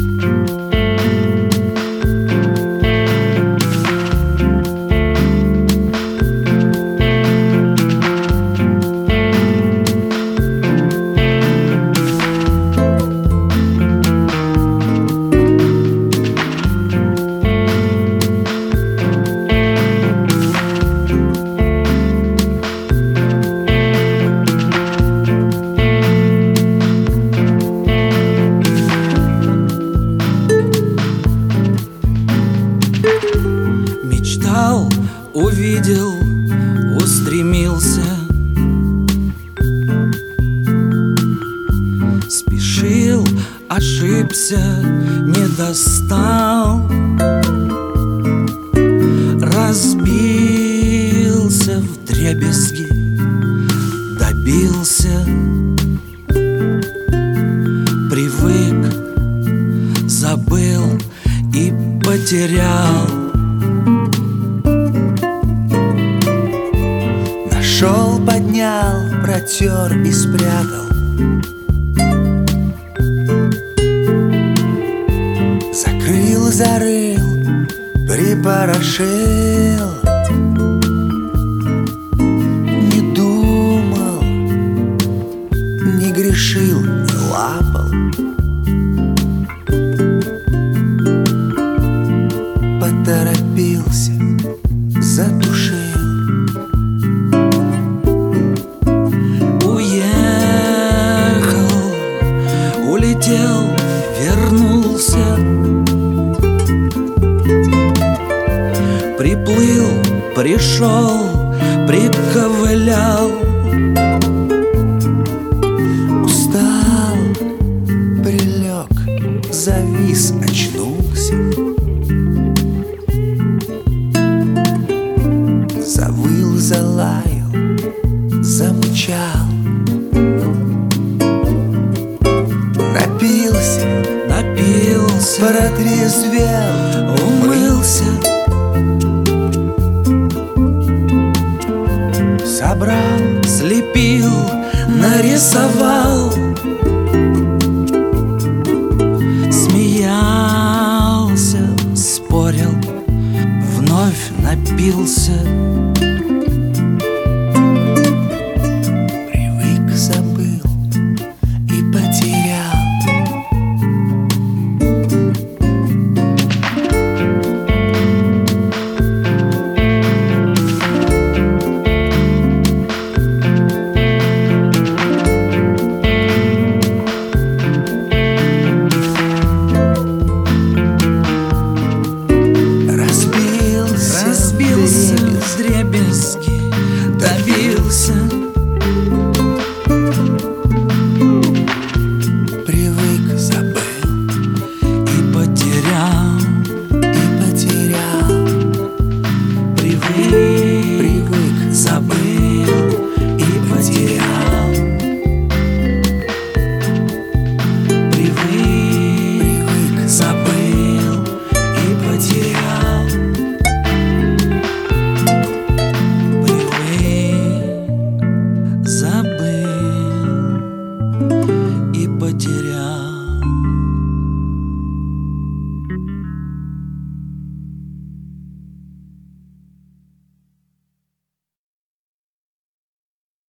Увидел, устремился, спешил, ошибся, не достал, разбился вдребезги, добился, привык, забыл и потерял. Нашел, поднял, протер и спрятал. Закрыл, зарыл, припорошил. Не думал, не грешил, не лапал. Поторопился, затушил. Улетел, вернулся, приплыл, пришел, приковылял. Устал, прилег, завис, очнулся. Завыл, залаял, замычал. Напился, протрезвел, умылся, собрал, слепил, нарисовал, смеялся, спорил, вновь напился.